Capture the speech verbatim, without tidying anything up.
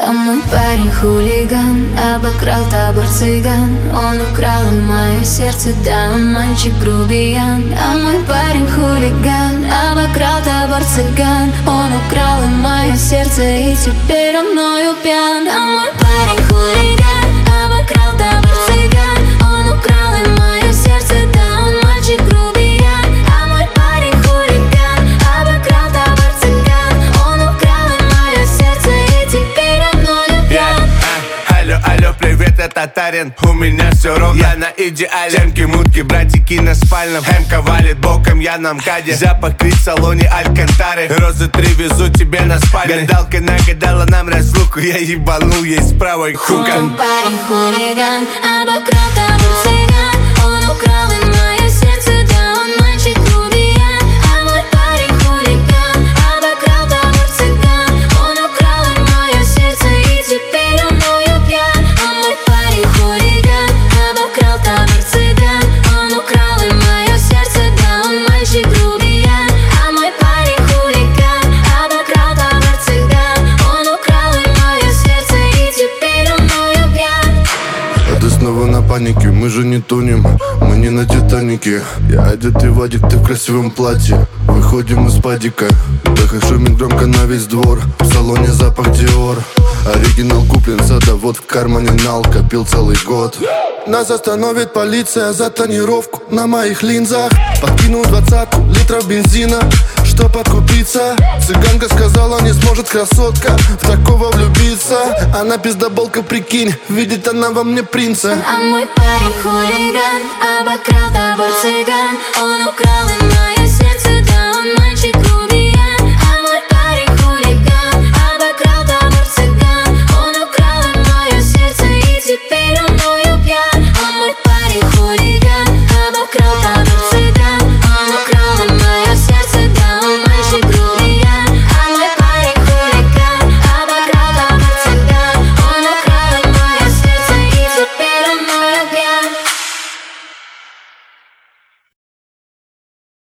А мой парень хулиган, обокрал табор цыган. Он украл мое сердце, да, он мальчик грубиян. А мой парень хулиган, обокрал табор цыган. Он украл мое сердце, и теперь он мною пьян. А мой парень хулиган, обокрал табор цыган. Он украл мое сердце, да, он мальчик грубиян. А мой парень хулиган, обокрал табор цыган. Он украл мое сердце, и теперь он мною пьян. Алло, алло, привет, я татарин, у меня все ровно, я на идеале. Темки, мутки, братики на спальном, Эмка валит боком, я на МКАДе. Запах крит в салоне Алькантары, розы три везу тебе на спальне. Гадалка нагадала нам разлуку, я ебанул ей с правой хука. Мой парень хулиган, обокрал табор цыган. Он украл и мое сердце, да, он мальчик грубиян. А мой парень хулиган, обокрал табор цыган. Он украл и мое сердце, и теперь он мною пьян. А мой парень хулиган, обокрал табор цыган. Он украл и мое сердце, да, он мальчик грубиян. А мой парень хулиган, обокрал табор цыган. Он украл и мое сердце, и теперь он мною пьян. А ты снова на панике, мы же не тонем, мы не на Титанике. Я одетый Вадик, ты в красивом платье. Выходим из падика, Бэха шумит громко на весь двор. В салоне запах Диор. Оригинал куплен, садовод в кармане нал, копил целый год. Нас остановит полиция за тонировку на моих линзах. Подкинул двадцатку литров бензина, чтоб откупиться. Цыганка сказала, не сможет красотка в такого влюбиться. Она пиздоболка, прикинь, видит она во мне принца. А мой парень хулиган, обокрал табор цыган. Он украл и мое